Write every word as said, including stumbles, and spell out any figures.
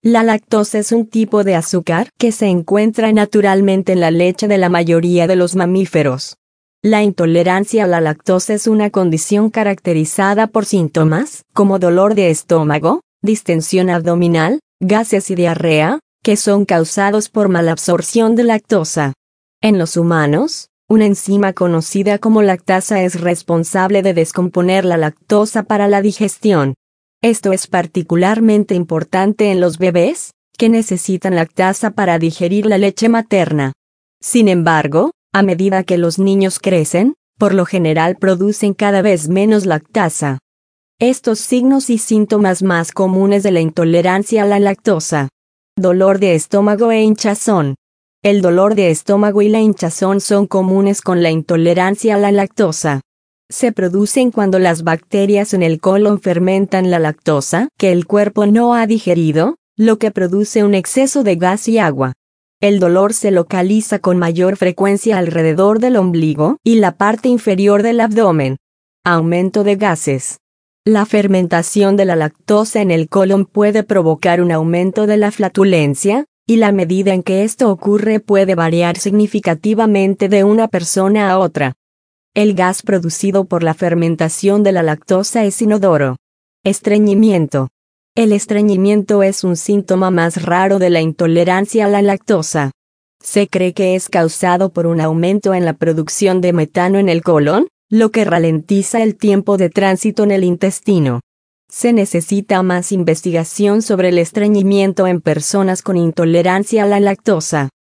La lactosa es un tipo de azúcar que se encuentra naturalmente en la leche de la mayoría de los mamíferos. La intolerancia a la lactosa es una condición caracterizada por síntomas como dolor de estómago, distensión abdominal, gases y diarrea, que son causados por malabsorción de lactosa. En los humanos, una enzima conocida como lactasa es responsable de descomponer la lactosa para la digestión. Esto es particularmente importante en los bebés, que necesitan lactasa para digerir la leche materna. Sin embargo, a medida que los niños crecen, por lo general producen cada vez menos lactasa. Estos signos y síntomas más comunes de la intolerancia a la lactosa: dolor de estómago e hinchazón. El dolor de estómago y la hinchazón son comunes con la intolerancia a la lactosa. Se producen cuando las bacterias en el colon fermentan la lactosa que el cuerpo no ha digerido, lo que produce un exceso de gas y agua. El dolor se localiza con mayor frecuencia alrededor del ombligo y la parte inferior del abdomen. Aumento de gases. La fermentación de la lactosa en el colon puede provocar un aumento de la flatulencia, y la medida en que esto ocurre puede variar significativamente de una persona a otra. El gas producido por la fermentación de la lactosa es inodoro. Estreñimiento. El estreñimiento es un síntoma más raro de la intolerancia a la lactosa. Se cree que es causado por un aumento en la producción de metano en el colon, lo que ralentiza el tiempo de tránsito en el intestino. Se necesita más investigación sobre el estreñimiento en personas con intolerancia a la lactosa.